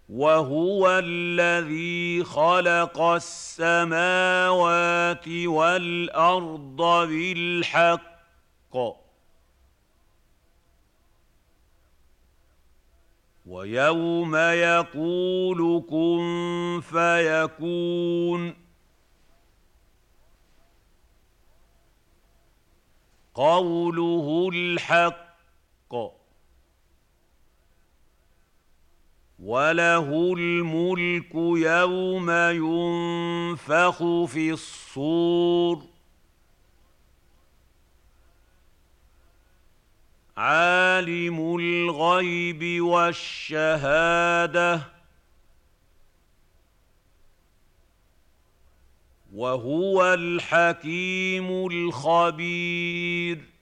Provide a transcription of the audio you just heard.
وهو الذي خلق السماوات والأرض بالحق ويوم يقول كن فيكون قوله الحق وله الملك يوم ينفخ في الصور عالم الغيب والشهادة وهو الحكيم الخبير